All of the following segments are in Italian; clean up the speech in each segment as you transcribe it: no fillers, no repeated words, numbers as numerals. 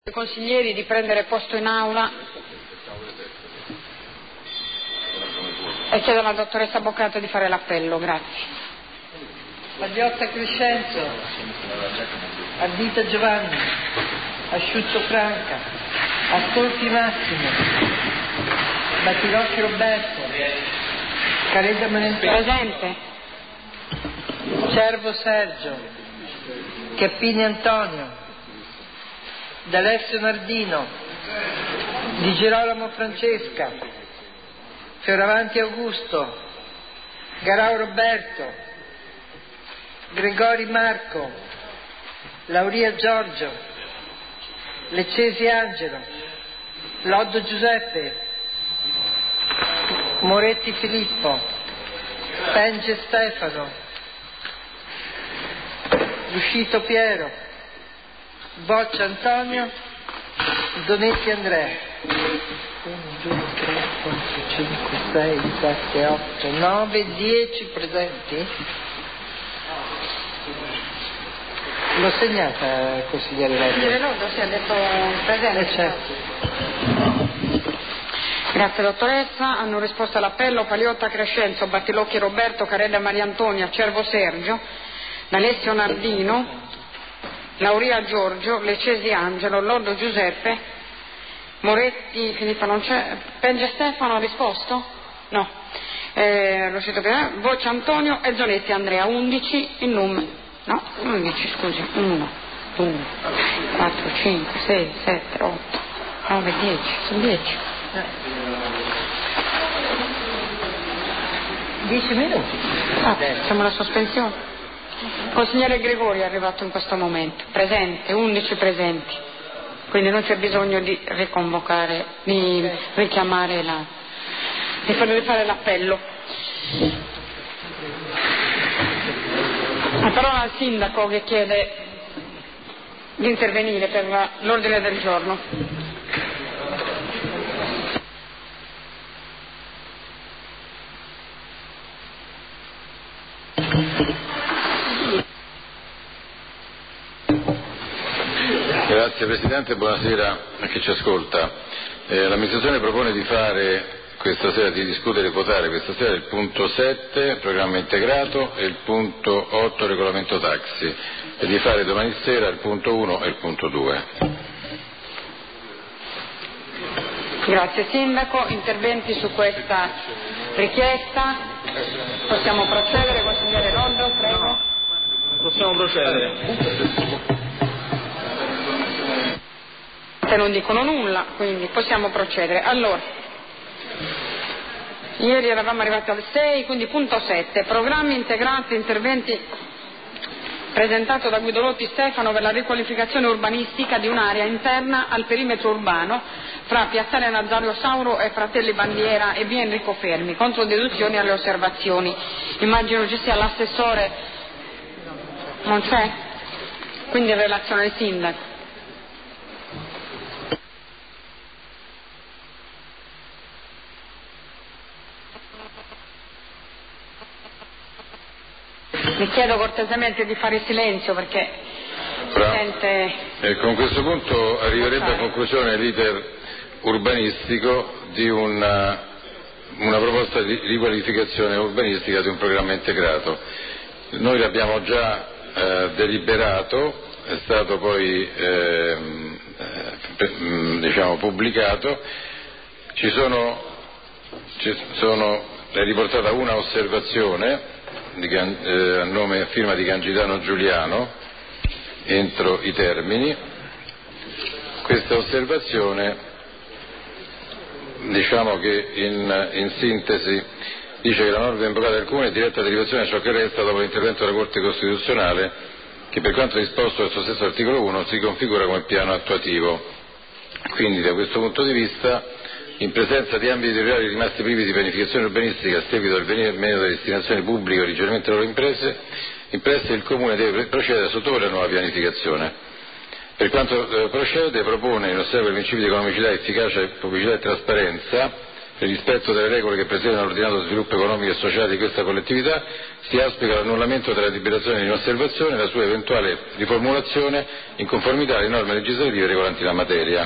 ai consiglieri di prendere posto in aula e chiedo alla dottoressa Boccato di fare l'appello. Grazie. Pagliotta Crescenzo, Ardita Giovanni, Asciutto Franca, Ascolti Massimo, Battilocchi Roberto, Careda Manentoni, Presente. Cervo Sergio, Chiappini Antonio, D'Alessio Nardino, Di Girolamo Francesca, Fioravanti Augusto, Garau Roberto, Gregori Marco, Lauria Giorgio, Leccesi Angelo, Loddo Giuseppe, Moretti Filippo, Penge Stefano, Luscito Piero, Boccia Antonio, Donetti Andrea. 1, 2, 3, 4, 5, 6, 7, 8, 9, 10 presenti? L'ho segnata, consigliere Loddo. Consigliere Loddo si è detto presente. Certo. Grazie dottoressa. Hanno risposto all'appello Pagliotta Crescenzo, Battilocchi Roberto, Careda Maria Antonia, Cervo Sergio, D'Alessio Nardino, Lauria Giorgio, Leccesi Angelo, Loddo Giuseppe, Moretti Filippo non c'è, Penge Stefano ha risposto? No. Boccia Antonio e Zonetti Andrea. 11 il numero. No, 11 scusi. 1, 2, 4, 5, 6, 7, 8, 9, 10. Sono 10. 10 minuti. Siamo alla sospensione. Consigliere Gregori è arrivato in questo momento. Presente, 11 presenti. Quindi non c'è bisogno di riconvocare, di richiamare di fare l'appello. La parola al sindaco che chiede di intervenire per l'ordine del giorno. Grazie Presidente, buonasera a chi ci ascolta. L'amministrazione propone di fare questa sera, di discutere e votare questa sera il punto 7, programma integrato, e il punto 8, regolamento taxi, e di fare domani sera il punto 1 e il punto 2. Grazie Sindaco. Interventi su questa richiesta? Possiamo procedere, consigliere Loddo, prego. Possiamo procedere. Non dicono nulla, quindi possiamo procedere. Allora, ieri eravamo arrivati al 6, quindi punto 7, programmi integrati, interventi, presentato da Guidolotti Stefano per la riqualificazione urbanistica di un'area interna al perimetro urbano fra Piazzale Nazario Sauro e Fratelli Bandiera e via Enrico Fermi, contro deduzioni alle osservazioni. Immagino ci sia l'assessore, non c'è? Quindi in relazione al sindaco. Mi chiedo cortesemente di fare silenzio perché si sente. Con questo punto arriverebbe a conclusione l'iter urbanistico di una proposta di riqualificazione urbanistica di un programma integrato. Noi l'abbiamo già deliberato, è stato poi pubblicato. È riportata una osservazione a firma di Gangitano Giuliano entro i termini. Questa osservazione che in sintesi dice che la norma invocata dal Comune è diretta derivazione di ciò che resta dopo l'intervento della Corte Costituzionale, che per quanto disposto dal suo stesso articolo 1 si configura come piano attuativo. Quindi da questo punto di vista, in presenza di ambiti territoriali rimasti privi di pianificazione urbanistica a seguito del venire meno delle destinazioni pubbliche originariamente loro impresse, il Comune deve procedere a sottoporre a nuova pianificazione. Per quanto procede, propone, in osserva i principi di economicità, efficacia, pubblicità e trasparenza, nel rispetto delle regole che presiedono l'ordinato sviluppo economico e sociale di questa collettività, si auspica l'annullamento della deliberazione di osservazione e la sua eventuale riformulazione in conformità alle norme legislative regolanti la materia.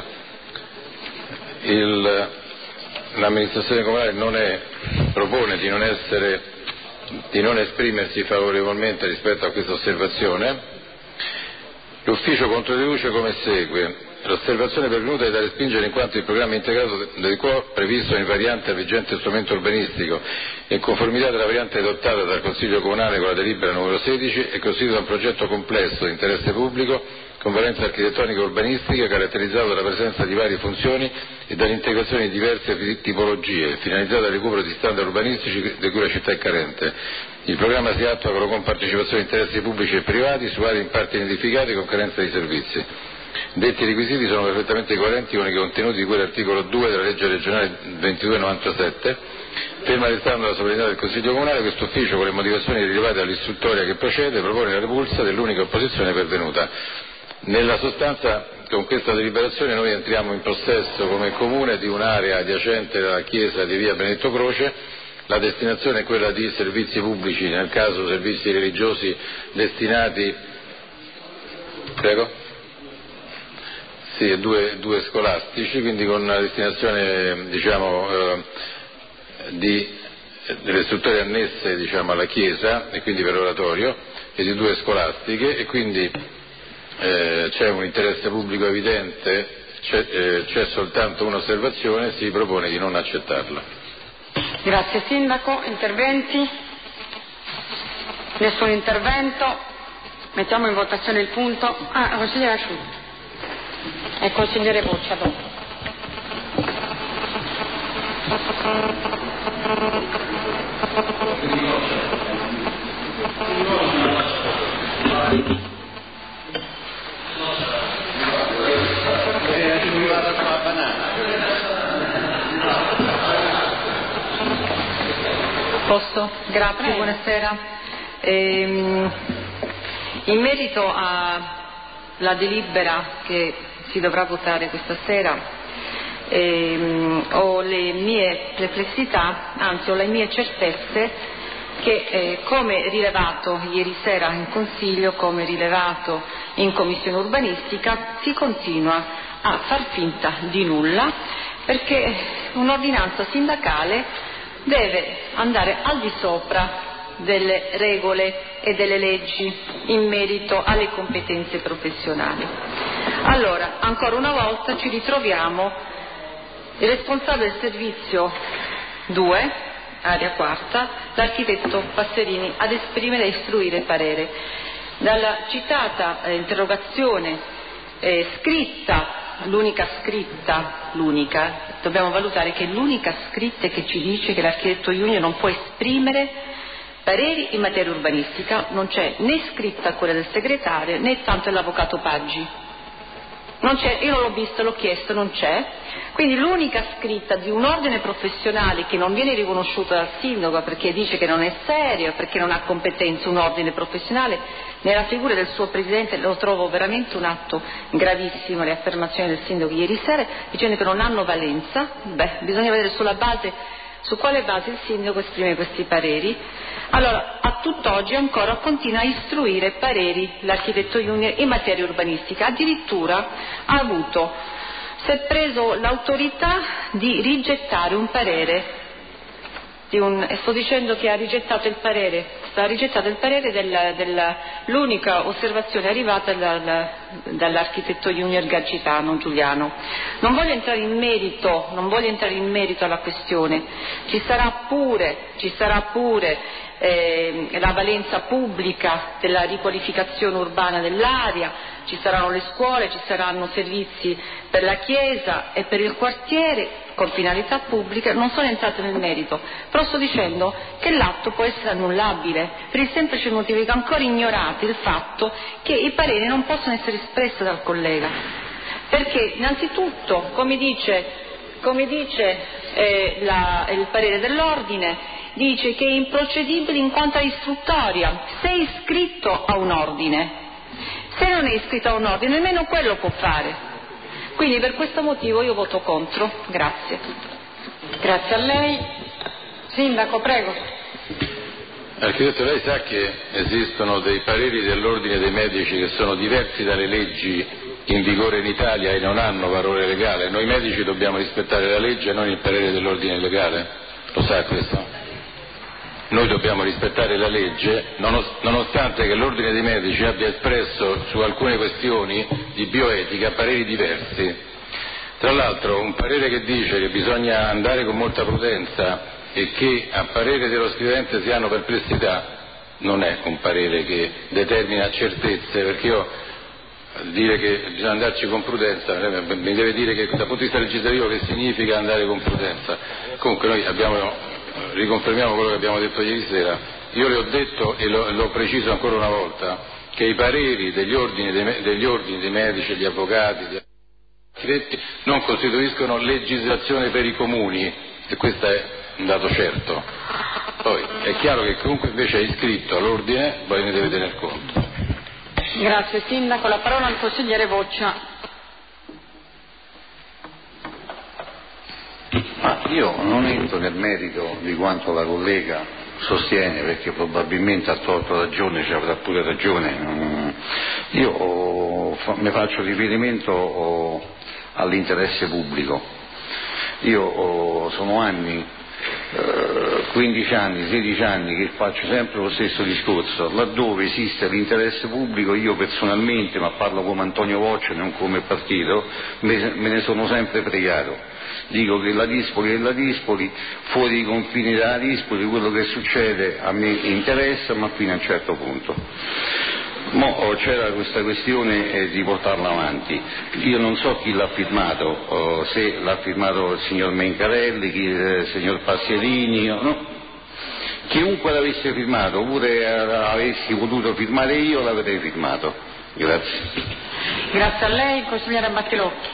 L'amministrazione comunale propone di non esprimersi favorevolmente rispetto a questa osservazione. L'ufficio controdeduce come segue: l'osservazione pervenuta è da respingere in quanto il programma integrato del quo, previsto in variante al vigente strumento urbanistico e in conformità della variante adottata dal Consiglio Comunale con la delibera numero 16, è costituito da un progetto complesso di interesse pubblico con valenza architettonica e urbanistica, caratterizzato dalla presenza di varie funzioni e dall'integrazione di diverse tipologie, finalizzato al recupero di standard urbanistici di cui la città è carente. Il programma si attua con la compartecipazione di interessi pubblici e privati su aree in parte identificate con carenza di servizi. Detti requisiti sono perfettamente coerenti con i contenuti di quell'articolo 2 della legge regionale 2297. Ferma restando la sovranità del Consiglio Comunale, questo ufficio, con le motivazioni rilevate dall'istruttoria che procede, propone la repulsa dell'unica opposizione pervenuta. Nella sostanza, con questa deliberazione noi entriamo in possesso come Comune di un'area adiacente alla chiesa di via Benedetto Croce. La destinazione è quella di servizi pubblici, nel caso servizi religiosi destinati due scolastici, quindi con una destinazione delle strutture annesse alla chiesa e quindi per oratorio, e di due scolastiche, e quindi c'è un interesse pubblico evidente, c'è soltanto un'osservazione, si propone di non accettarla. Grazie Sindaco. Interventi? Nessun intervento. Mettiamo in votazione il punto. Consigliere Asciutti e consigliere Boccia dopo. Posso? Grazie, buonasera. In merito alla delibera che si dovrà votare questa sera, ho le mie perplessità, anzi ho le mie certezze che come rilevato ieri sera in Consiglio, come rilevato in Commissione Urbanistica, si continua a far finta di nulla, perché un'ordinanza sindacale deve andare al di sopra delle regole e delle leggi in merito alle competenze professionali. Allora, ancora una volta ci ritroviamo il responsabile del servizio 2, area quarta, l'architetto Passerini, ad esprimere e istruire parere. Dalla citata interrogazione scritta, dobbiamo valutare che l'unica scritta che ci dice che l'architetto junior non può esprimere pareri in materia urbanistica, non c'è né scritta quella del segretario né tanto l'avvocato Paggi. Non c'è, io non l'ho visto, l'ho chiesto, non c'è. Quindi l'unica scritta di un ordine professionale che non viene riconosciuto dal sindaco perché dice che non è serio, perché non ha competenza un ordine professionale, nella figura del suo presidente lo trovo veramente un atto gravissimo, le affermazioni del sindaco ieri sera dicendo che non hanno valenza. Bisogna vedere su quale base il sindaco esprime questi pareri. Allora, a tutt'oggi ancora continua a istruire pareri l'architetto junior in materia urbanistica, addirittura si è preso l'autorità di rigettare un parere, sto dicendo che ha rigettato il parere dell'unica osservazione arrivata dall'architetto junior Gargitano Giuliano. Non voglio entrare in merito alla questione, ci sarà pure la valenza pubblica della riqualificazione urbana dell'area, ci saranno le scuole, ci saranno servizi per la chiesa e per il quartiere con finalità pubbliche. Non sono entrata nel merito, però sto dicendo che l'atto può essere annullabile per il semplice motivo che ancora ignorate il fatto che i pareri non possono essere espressi dal collega, perché innanzitutto, come dice il parere dell'ordine, dice che è improcedibile in quanto a istruttoria se è iscritto a un ordine. Se non è iscritto a un ordine nemmeno quello può fare. Quindi per questo motivo io voto contro. Grazie. Grazie a lei. Sindaco, prego. Architetto, lei sa che esistono dei pareri dell'Ordine dei Medici che sono diversi dalle leggi in vigore in Italia e non hanno valore legale? Noi medici dobbiamo rispettare la legge e non il parere dell'Ordine legale? Lo sa questo? Noi dobbiamo rispettare la legge, nonostante che l'Ordine dei Medici abbia espresso su alcune questioni di bioetica pareri diversi. Tra l'altro un parere che dice che bisogna andare con molta prudenza e che a parere dello scrivente si hanno perplessità non è un parere che determina certezze, perché io dire che bisogna andarci con prudenza mi deve dire che dal punto di vista legislativo che significa andare con prudenza. Comunque noi riconfermiamo quello che abbiamo detto ieri sera. Io le ho detto e lo preciso ancora una volta che i pareri degli ordini dei medici, degli avvocati, degli architetti non costituiscono legislazione per i comuni, e questo è un dato certo. Poi è chiaro che comunque invece è iscritto all'ordine, poi ne deve tener conto. Grazie Sindaco, la parola al consigliere Boccia. Io non entro nel merito di quanto la collega sostiene, perché probabilmente ha torto ragione, ci avrà pure ragione. Io mi faccio riferimento all'interesse pubblico. Io sono anni, 15 anni, 16 anni che faccio sempre lo stesso discorso: laddove esiste l'interesse pubblico io personalmente, ma parlo come Antonio Voccia non come partito, me ne sono sempre pregato. Dico che la Dispoli è la Dispoli, fuori i confini della Dispoli quello che succede a me interessa, ma fino a un certo punto. C'era questa questione di portarla avanti. Io non so chi l'ha firmato, se l'ha firmato il signor Mencarelli, il signor Passierini, no? Chiunque l'avesse firmato, oppure avessi potuto firmare io, l'avrei firmato. Grazie. Grazie a lei, consigliere Battilocchi.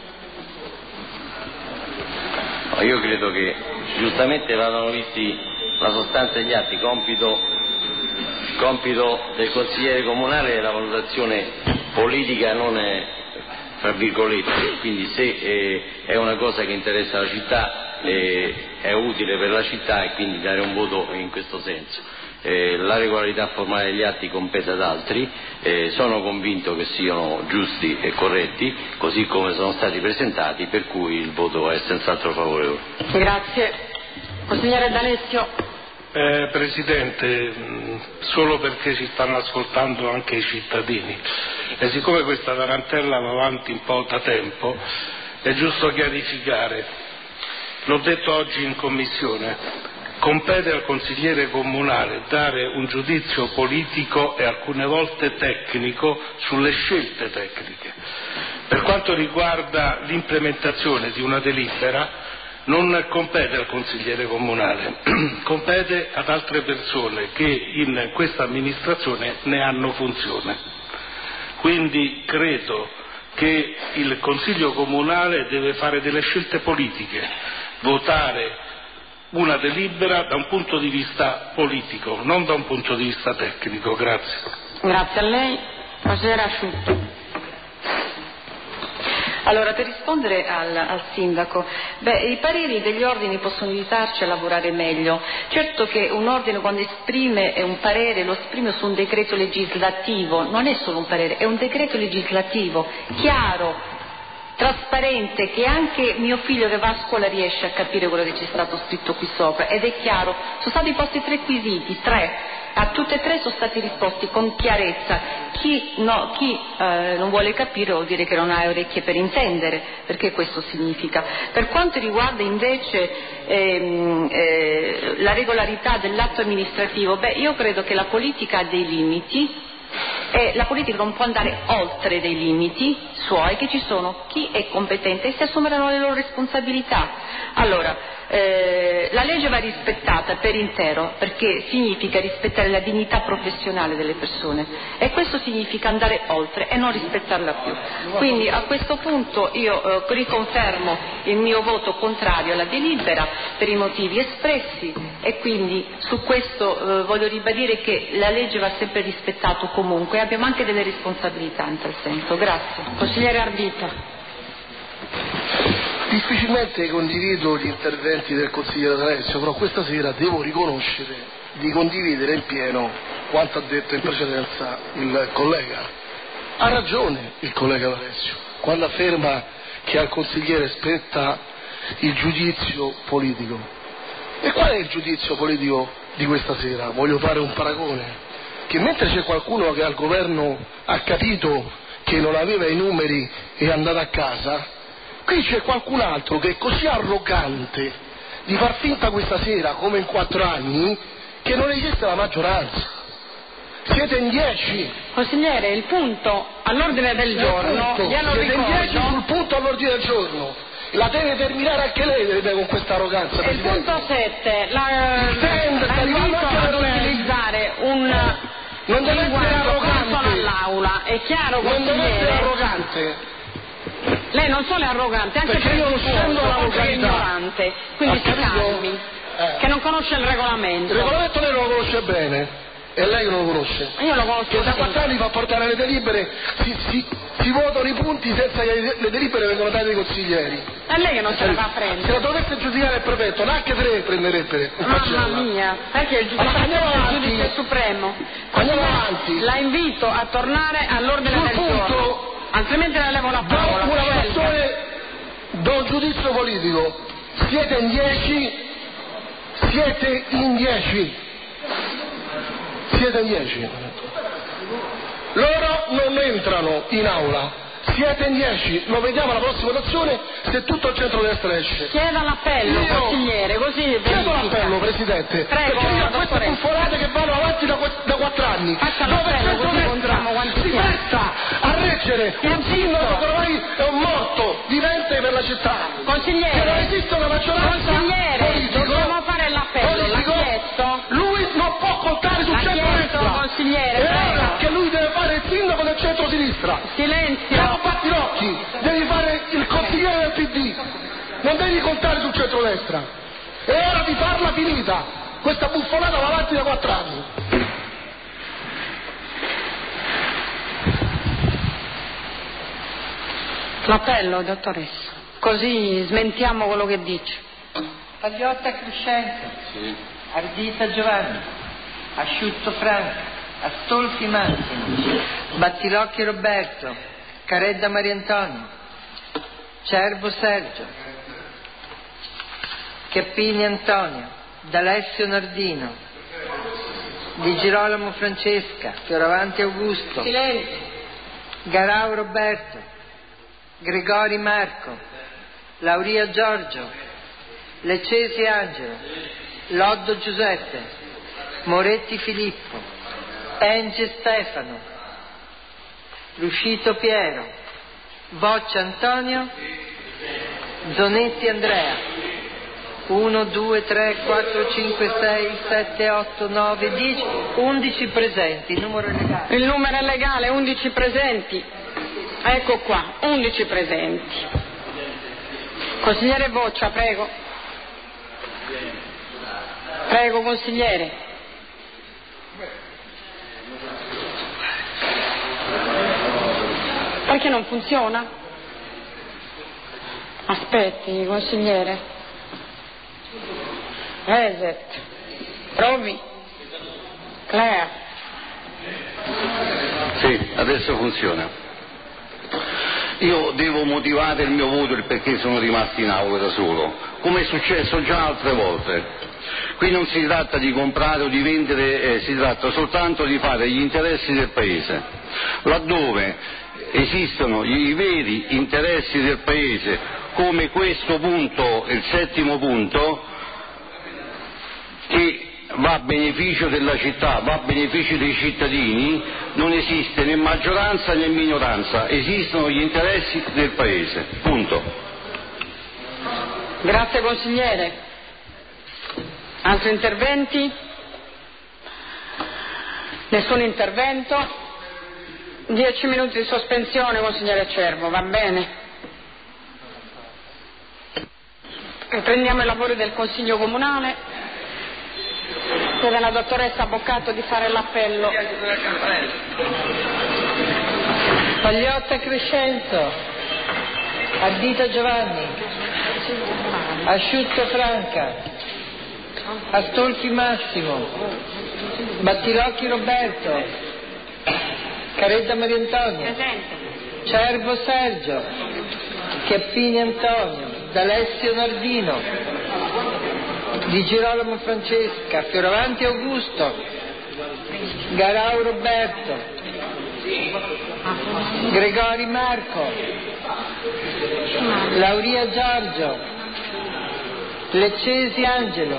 Io credo che giustamente vadano visti la sostanza degli atti. Compito del consigliere comunale è la valutazione politica, non è fra virgolette, quindi se è una cosa che interessa la città è utile per la città e quindi dare un voto in questo senso. La regolarità formale degli atti compete ad altri, sono convinto che siano giusti e corretti così come sono stati presentati, per cui il voto è senz'altro favorevole. Grazie. Consigliere D'Alessio. Presidente, solo perché ci stanno ascoltando anche i cittadini e siccome questa tarantella va avanti un po' da tempo è giusto chiarificare. L'ho detto oggi in commissione: compete al consigliere comunale dare un giudizio politico e alcune volte tecnico sulle scelte tecniche. Per quanto riguarda l'implementazione di una delibera non compete al consigliere comunale, compete ad altre persone che in questa amministrazione ne hanno funzione. Quindi credo che il Consiglio comunale deve fare delle scelte politiche, votare una delibera da un punto di vista politico, non da un punto di vista tecnico. Grazie. Grazie a lei. Consigliere Asciutto. Allora, per rispondere al sindaco, i pareri degli ordini possono aiutarci a lavorare meglio. Certo che un ordine quando esprime un parere lo esprime su un decreto legislativo, non è solo un parere, è un decreto legislativo chiaro, trasparente, che anche mio figlio che va a scuola riesce a capire quello che c'è stato scritto qui sopra, ed è chiaro. Sono stati posti 3 quesiti, 3. A tutte e 3 sono stati risposti con chiarezza. Chi non vuole capire vuol dire che non ha orecchie per intendere, perché questo significa. Per quanto riguarda invece la regolarità dell'atto amministrativo, io credo che la politica ha dei limiti e la politica non può andare oltre dei limiti suoi, che ci sono. Chi è competente e si assumeranno le loro responsabilità. Allora, la legge va rispettata per intero, perché significa rispettare la dignità professionale delle persone e questo significa andare oltre e non rispettarla più. Quindi a questo punto io riconfermo il mio voto contrario alla delibera per i motivi espressi e quindi su questo voglio ribadire che la legge va sempre rispettata comunque e abbiamo anche delle responsabilità in tal senso. Grazie. Consigliere Ardita. Difficilmente condivido gli interventi del consigliere D'Alessio, però questa sera devo riconoscere di condividere in pieno quanto ha detto in precedenza il collega. Ha ragione il collega D'Alessio quando afferma che al consigliere spetta il giudizio politico. E qual è il giudizio politico di questa sera? Voglio fare un paragone, che mentre c'è qualcuno che al governo ha capito che non aveva i numeri e è andato a casa, qui c'è qualcun altro che è così arrogante di far finta questa sera, come in 4 anni, che non esiste la maggioranza. Siete in 10. Consigliere, il punto all'ordine del giorno, glielo siete in 10 ricordo. sul punto all'ordine del giorno. La deve terminare anche lei con questa arroganza. Il punto 7, l'invito ad utilizzare un non deve essere arrogante all'aula. È chiaro, non consigliere? deve essere arrogante. Lei non solo è arrogante, anche perché io non scendo è ignorante, quindi si calmi, che non conosce il regolamento. Il regolamento lei non lo conosce bene. E lei non lo conosce? Io lo conosco. Che da 4 anni fa portare le delibere, si votano i punti senza che le delibere vengono date ai consiglieri. È lei che non se la fa prendere. Se la dovesse giudicare il prefetto, neanche 3 prenderebbe. Mamma mia, perché il giudice supremo. Andiamo avanti. La invito a tornare all'ordine del giorno, altrimenti le levo la parola. Una votazione, do un giudizio politico. Siete in 10. Siete in 10. Siete in 10. Loro non entrano in aula. Siete in 10. Lo vediamo alla prossima votazione se tutto il centro-destra esce. Chieda l'appello, consigliere, così chiedo l'appello, Presidente. Prego, perché io ho queste buffonate che vanno avanti da 4 anni. Faccia l'appello, così contiamo quanti si presta a reggere un sindaco che ormai è un morto vivente per la città. Consigliere, che non esiste una maggioranza. Consigliere, dobbiamo fare l'appello. L'ha chiesto? Lui non può contare sul centro-destra. Consigliere, e ora che lui deve fare il sindaco del centro-sinistra. Silenzio. Battirocchi, devi fare il consigliere del PD, non devi contare sul centro-destra. È ora di farla finita. Questa buffonata va avanti da 4 anni. L'appello, dottoressa, così smentiamo quello che dice. Pagliotta Crescenzo, sì. Ardita Giovanni, Asciutto Franco, Astolfi Massimo, Battilocchi Roberto, Caredda Mariantonio, Cervo Sergio, Chiappini Antonio, D'Alessio Nardino, Di Girolamo Francesca, Fioravanti Augusto, Silenzio. Garau Roberto, Gregori Marco, Lauria Giorgio, Leccesi Angelo, Loddo Giuseppe, Moretti Filippo, Penge Stefano, Ruscito Piero, Boccia Antonio, Zonetti Andrea. 1, 2, 3, 4, 5, 6, 7, 8, 9, 10, 11 presenti, numero legale. Il numero è legale, 11 presenti. Ecco qua, 11 presenti. Consigliere Boccia, prego. Prego, consigliere. Perché non funziona? Aspetti, consigliere. Reset. Provi. Claire. Sì, adesso funziona. Io devo motivare il mio voto, il perché sono rimasto in aula da solo, come è successo già altre volte. Qui non si tratta di comprare o di vendere, si tratta soltanto di fare gli interessi del Paese. Laddove esistono i veri interessi del Paese, come questo punto, il 7° punto, che va a beneficio della città, va a beneficio dei cittadini, non esiste né maggioranza né minoranza, esistono gli interessi del Paese, punto. Grazie consigliere. Altri interventi? Nessun intervento? 10 minuti di sospensione, consigliere Cervo, va bene? Riprendiamo i lavori del Consiglio Comunale. Chiede alla dottoressa Boccato di fare l'appello. Pagliotta Crescenzo, Addita Giovanni, Asciutto Franca, Astolfi Massimo, Battilocchi Roberto, Caredda Maria Antonia, Cervo Sergio, Chiappini Antonio, D'Alessio Nardino, Di Girolamo Francesca, Fioravanti Augusto, Garau Roberto, Gregori Marco, Lauria Giorgio, Leccesi Angelo,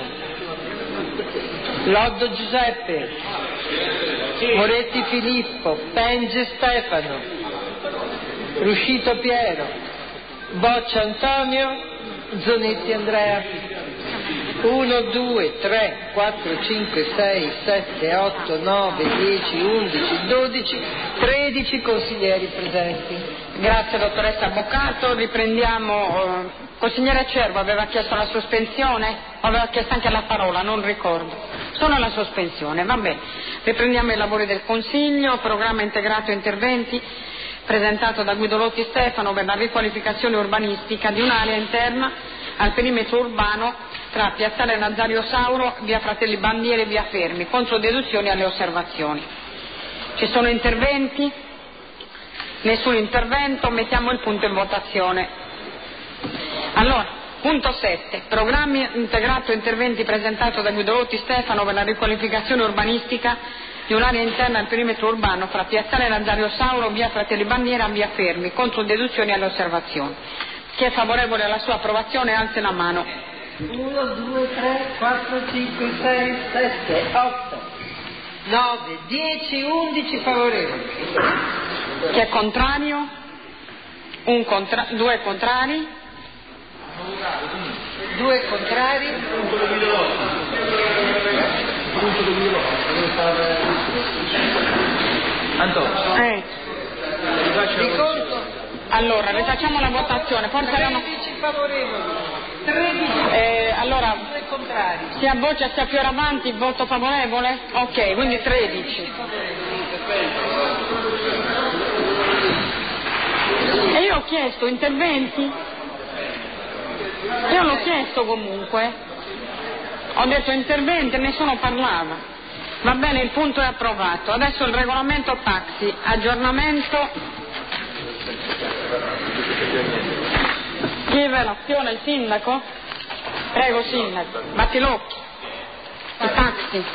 Loddo Giuseppe, Moretti Filippo, Penge Stefano, Ruscito Piero, Boccia Antonio, Zonetti Andrea. 1, 2, 3, 4, 5, 6, 7, 8, 9, 10, 11, 12, 13 consiglieri presenti. Grazie dottoressa Avvocato, riprendiamo. Consigliere Cervo aveva chiesto la sospensione o aveva chiesto anche la parola, non ricordo. Sono alla sospensione, va bene. Riprendiamo i lavori del Consiglio, programma integrato interventi presentato da Guido Lotti Stefano per la riqualificazione urbanistica di un'area interna al perimetro urbano tra Piazzale Nazario Sauro, via Fratelli Bandiere e via Fermi, contro deduzioni alle osservazioni. Ci sono interventi? Nessun intervento, mettiamo il punto in votazione. Allora, punto 7, programmi integrato interventi presentato da Guido Lotti Stefano per la riqualificazione urbanistica di un'area interna al perimetro urbano fra Piazzale Nazario Sauro, via Fratelli Bandiera e via Fermi, contro deduzioni alle osservazioni. Chi è favorevole alla sua approvazione alzi la mano. 1, 2, 3, 4, 5, 6, 7, 8, 9, 10, 11 favorevoli. Chi è contrario? 2 contrari. 2 contrari. Antonio. Ricordo. Allora, rifacciamo la votazione. Forse 13 erano favorevoli. 13 allora, 2 contrari. sia Boccia sia Fioravanti voto favorevole? Ok, quindi 13. E io ho chiesto interventi? Io l'ho chiesto comunque. Ho detto interventi e nessuno parlava. Va bene, il punto è approvato. Adesso il regolamento taxi, aggiornamento. Chi è l'azione? Il sindaco? Prego sindaco. Battilocchi. I taxi.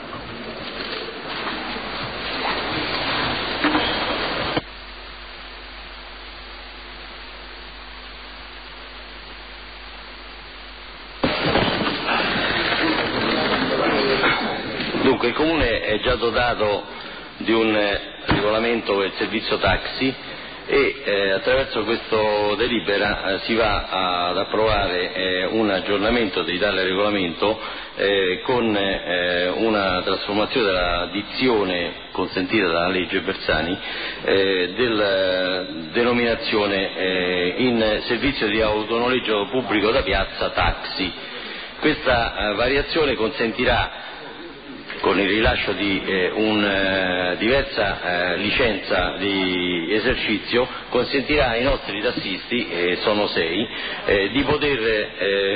Dunque il Comune è già dotato di un regolamento per il servizio taxi e attraverso questo delibera si va ad approvare un aggiornamento di tale regolamento con una trasformazione della dizione consentita dalla legge Bersani della denominazione in servizio di autonoleggio pubblico da piazza taxi. Questa variazione consentirà, con il rilascio di una diversa licenza di esercizio, consentirà ai nostri tassisti, sono 6, di poter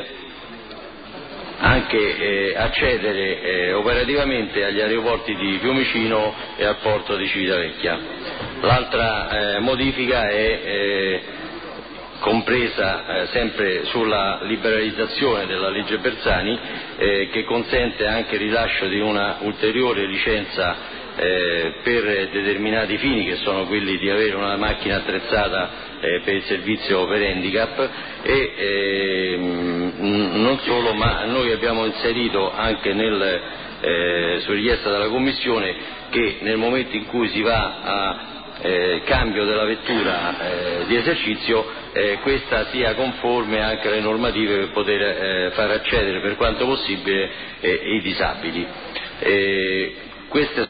anche accedere operativamente agli aeroporti di Fiumicino e al porto di Civitavecchia. L'altra modifica è compresa sempre sulla liberalizzazione della legge Bersani, che consente anche il rilascio di una ulteriore licenza per determinati fini, che sono quelli di avere una macchina attrezzata per il servizio per handicap e non solo, ma noi abbiamo inserito anche su richiesta della Commissione che nel momento in cui si va a cambio della vettura di esercizio questa sia conforme anche alle normative per poter far accedere per quanto possibile i disabili. Queste